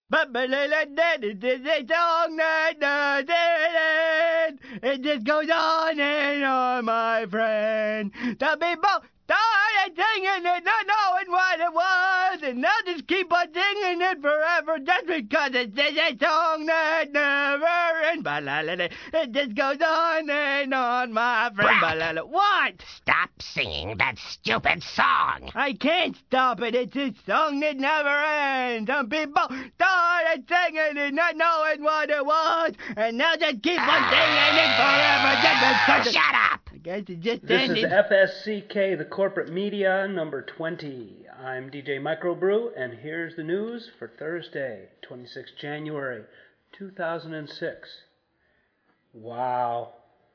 But it is a song that doesn't end. It just goes on and on, my friend. The people started singing it, not knowing what it was, and they'll just keep on singing it forever just because it's a song that never ends. It just goes on and on, my friend. What? Stop singing that stupid song. I can't stop it. It's a song that never ends. Some people started singing it, not knowing what it was, and they'll just keep on singing it forever just because. Shut up! I guess it just This ended. is FSCK, the corporate media, number 20. I'm DJ Microbrew, and here's the news for Thursday, 26 January 2006. Wow.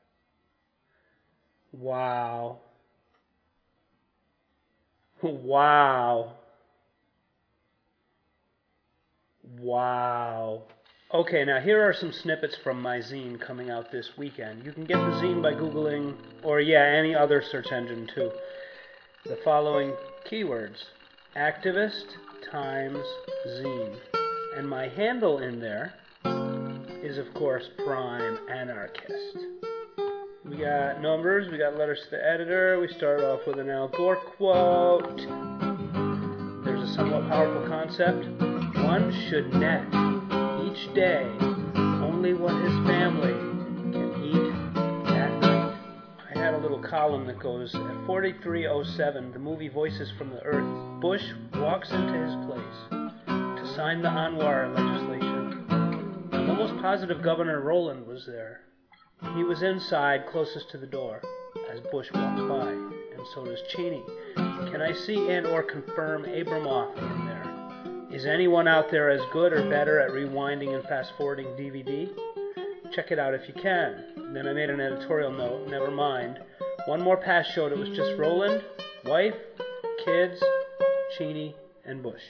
Wow. Wow. Wow. Okay, now here are some snippets from my zine coming out this weekend. You can get the zine by Googling, or any other search engine too. The following keywords: activist, times, zine. And my handle in there is, of course, Prime Anarchist. We got numbers, we got letters to the editor. We start off with an Al Gore quote. There's a somewhat powerful concept. One should net each day only what his family can eat that night. I had a little column that goes, at 4307, the movie Voices from the Earth, Bush walks into his place to sign the Anwar legislation. I'm almost positive Governor Rowland was there. He was inside, closest to the door, as Bush walked by, and so does Cheney. Can I see and or confirm Abramoff in there? Is anyone out there as good or better at rewinding and fast-forwarding DVD? Check it out if you can. And then I made an editorial note, never mind. One more pass showed it was just Rowland, wife, kids, Cheney, and Bush.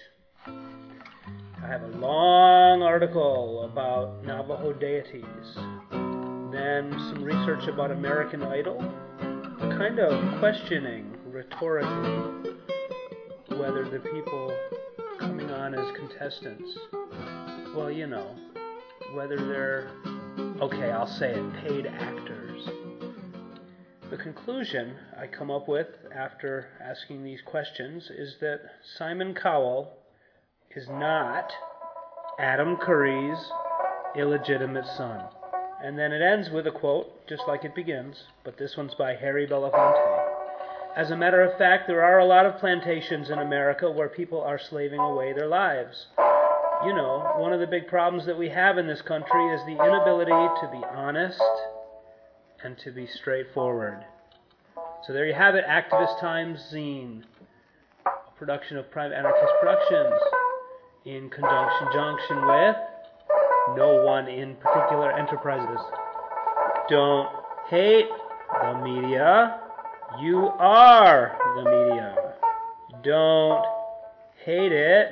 I have a long article about Navajo deities. Then some research about American Idol, kind of questioning rhetorically whether the people coming on as contestants, well, whether they're, I'll say it, paid actors. The conclusion I come up with after asking these questions is that Simon Cowell is not Adam Curry's illegitimate son. And then it ends with a quote, just like it begins, but this one's by Harry Belafonte. As a matter of fact, there are a lot of plantations in America where people are slaving away their lives. One of the big problems that we have in this country is the inability to be honest and to be straightforward. So there you have it, Activist Times Zine, a production of Prime Anarchist Productions, in conjunction with no one in particular enterprises. Don't hate the media. You are the media. Don't hate it.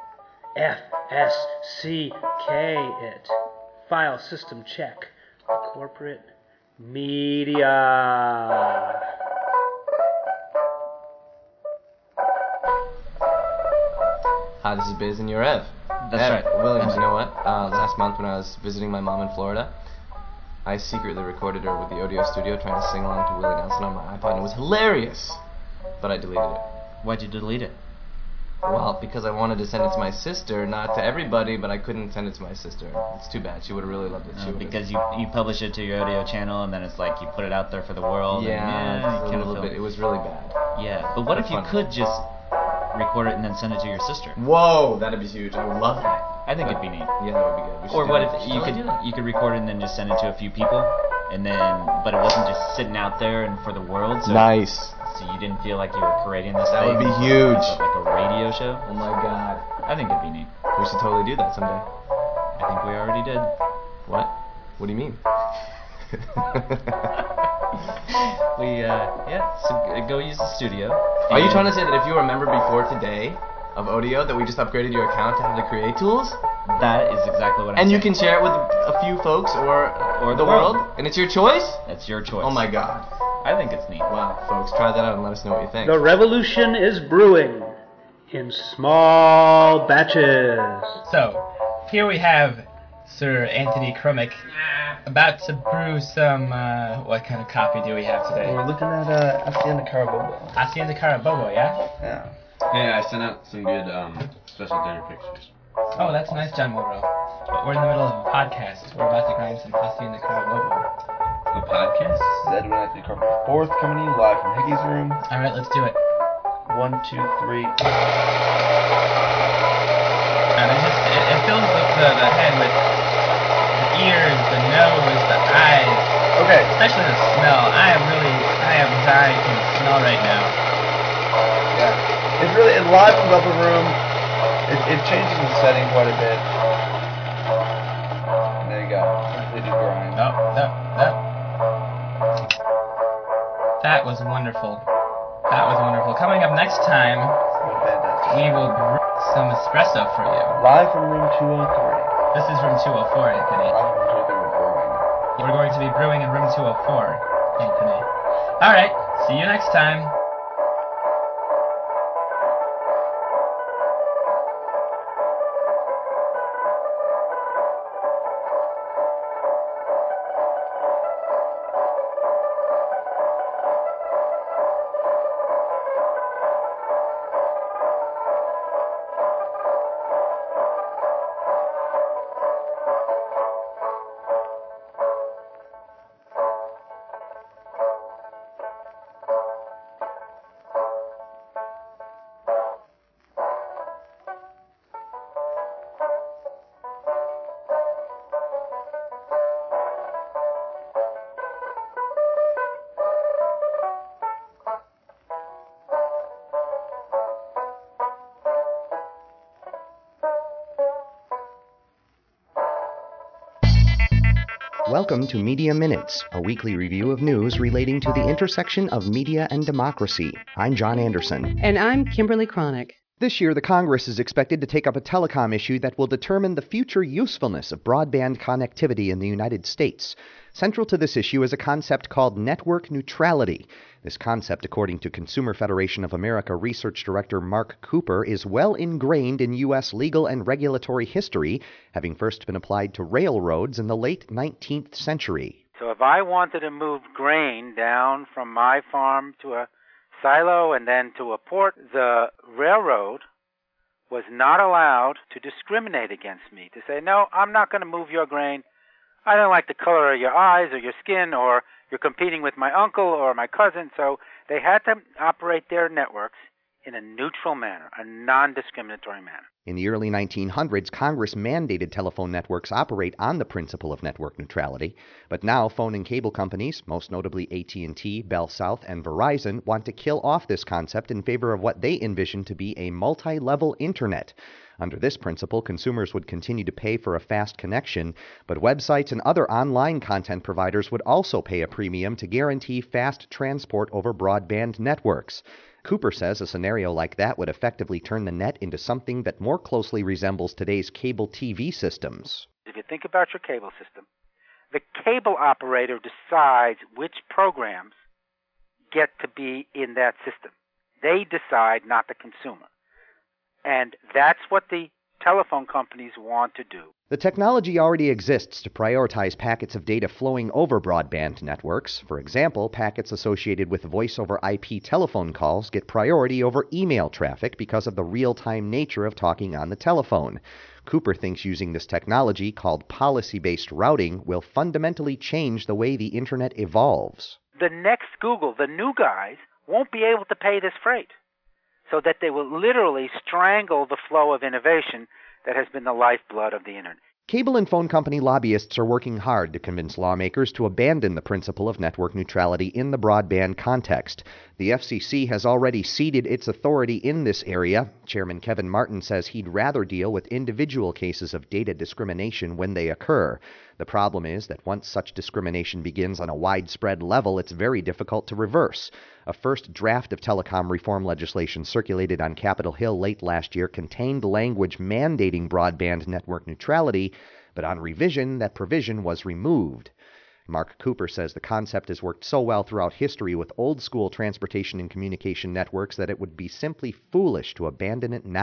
FSCK it. File system check. The corporate media. Hi, this is Biz and you're Ev. That's right. Williams, you know what? Last month when I was visiting my mom in Florida, I secretly recorded her with the Audio Studio trying to sing along to Willie Nelson on my iPod, and it was hilarious. But I deleted it. Why'd you delete it? Well, because I wanted to send it to my sister, not to everybody, but I couldn't send it to my sister. It's too bad. She would have really loved it. Because you publish it to your audio channel, and then it's like you put it out there for the world. Yeah, it's a little bit. It was really bad. Yeah, but what if you could just record it and then send it to your sister? Whoa, that'd be huge. I would love that. I think it'd be neat. Yeah, that would be good. Or what if you could record it and then just send it to a few people, and then but it wasn't just sitting out there and for the world. So, nice. So you didn't feel like you were creating this That thing. would be huge. Like a radio show. Oh my god. I think it'd be neat. We should totally do that someday. I think we already did. What? What do you mean? So go use the studio. Are you trying to say that if you were a member before today of Odeo, that we just upgraded your account to have the create tools? That is exactly what I'm saying. And you can share it with a few folks or the world? And it's your choice? It's your choice. Oh my god. I think it's neat. Wow, folks, try that out and let us know what you think. The revolution is brewing in small batches. So, here we have Sir Anthony Krummick about to brew some, what kind of coffee do we have today? We're looking at Hacienda Carabobo. Hacienda Carabobo, yeah? Yeah. Yeah, I sent out some good special dinner pictures. Oh, that's nice, John Mulrow. But we're in the middle of a podcast. We're about to grind some Hacienda Carabobo. A podcast? Is Edwin Anthony Carabobo IV coming to you live from Hickey's room. Alright, let's do it. 1, 2, 3. And it fills the head with the ears, the nose, the eyes. Okay. Especially the smell. I am dying from the smell right now. Yeah. It livens up the room. It changes the setting quite a bit. And there you go. Completed grind. No. That was wonderful. Coming up next time, we will brew some espresso for you. Live from room 203. This is room 204, Anthony. Live from room 203 we're brewing. We're going to be brewing in room 204, Anthony. Alright, see you next time. Welcome to Media Minutes, a weekly review of news relating to the intersection of media and democracy. I'm John Anderson. And I'm Kimberly Cronick. This year, the Congress is expected to take up a telecom issue that will determine the future usefulness of broadband connectivity in the United States. Central to this issue is a concept called network neutrality. This concept, according to Consumer Federation of America Research Director Mark Cooper, is well ingrained in U.S. legal and regulatory history, having first been applied to railroads in the late 19th century. So if I wanted to move grain down from my farm to a silo and then to a port, the railroad was not allowed to discriminate against me, to say, no, I'm not going to move your grain. I don't like the color of your eyes or your skin, or you're competing with my uncle or my cousin. So they had to operate their networks in a neutral manner, a non-discriminatory manner. In the early 1900s, Congress mandated telephone networks operate on the principle of network neutrality, but now phone and cable companies, most notably AT&T, Bell South, and Verizon, want to kill off this concept in favor of what they envision to be a multi-level internet. Under this principle, consumers would continue to pay for a fast connection, but websites and other online content providers would also pay a premium to guarantee fast transport over broadband networks. Cooper says a scenario like that would effectively turn the net into something that more closely resembles today's cable TV systems. If you think about your cable system, the cable operator decides which programs get to be in that system. They decide, not the consumer. And that's what the telephone companies want to do. The technology already exists to prioritize packets of data flowing over broadband networks. For example, packets associated with voice-over IP telephone calls get priority over email traffic because of the real-time nature of talking on the telephone. Cooper thinks using this technology, called policy-based routing, will fundamentally change the way the Internet evolves. The next Google, the new guys, won't be able to pay this freight, so that they will literally strangle the flow of innovation that has been the lifeblood of the Internet. Cable and phone company lobbyists are working hard to convince lawmakers to abandon the principle of network neutrality in the broadband context. The FCC has already ceded its authority in this area. Chairman Kevin Martin says he'd rather deal with individual cases of data discrimination when they occur. The problem is that once such discrimination begins on a widespread level, it's very difficult to reverse. A first draft of telecom reform legislation circulated on Capitol Hill late last year contained language mandating broadband network neutrality, but on revision, that provision was removed. Mark Cooper says the concept has worked so well throughout history with old-school transportation and communication networks that it would be simply foolish to abandon it now.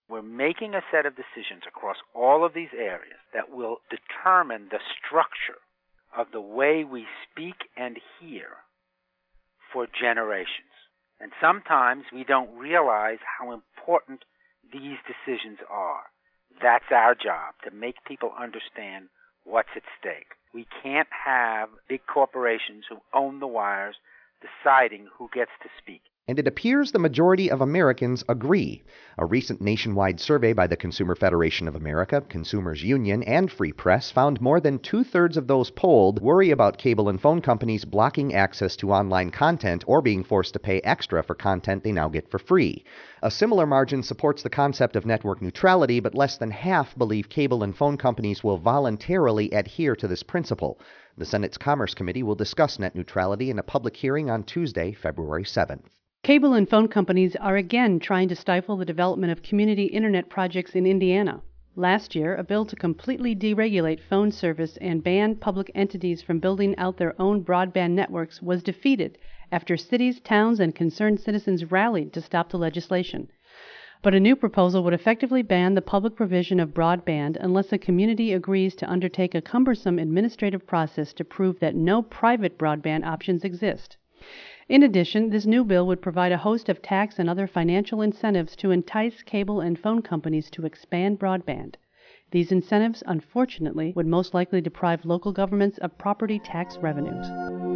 We're making a set of decisions across all of these areas that will determine the structure of the way we speak and hear for generations. And sometimes we don't realize how important these decisions are. That's our job, to make people understand what's at stake. We can't have big corporations who own the wires deciding who gets to speak. And it appears the majority of Americans agree. A recent nationwide survey by the Consumer Federation of America, Consumers Union, and Free Press found more than 2/3 of those polled worry about cable and phone companies blocking access to online content or being forced to pay extra for content they now get for free. A similar margin supports the concept of network neutrality, but less than half believe cable and phone companies will voluntarily adhere to this principle. The Senate's Commerce Committee will discuss net neutrality in a public hearing on Tuesday, February 7th. Cable and phone companies are again trying to stifle the development of community internet projects in Indiana. Last year, a bill to completely deregulate phone service and ban public entities from building out their own broadband networks was defeated after cities, towns, and concerned citizens rallied to stop the legislation. But a new proposal would effectively ban the public provision of broadband unless a community agrees to undertake a cumbersome administrative process to prove that no private broadband options exist. In addition, this new bill would provide a host of tax and other financial incentives to entice cable and phone companies to expand broadband. These incentives, unfortunately, would most likely deprive local governments of property tax revenues.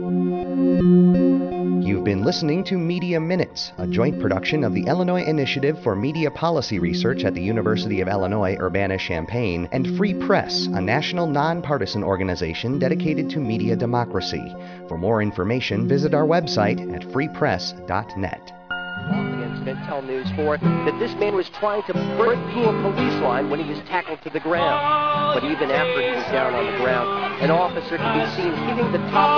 You've been listening to Media Minutes, a joint production of the Illinois Initiative for Media Policy Research at the University of Illinois Urbana-Champaign and Free Press, a national nonpartisan organization dedicated to media democracy. For more information, visit our website at freepress.net. Tell News 4 that this man was trying to break through a police line when he was tackled to the ground. But even after he was down on the ground, an officer could be seen hitting the top of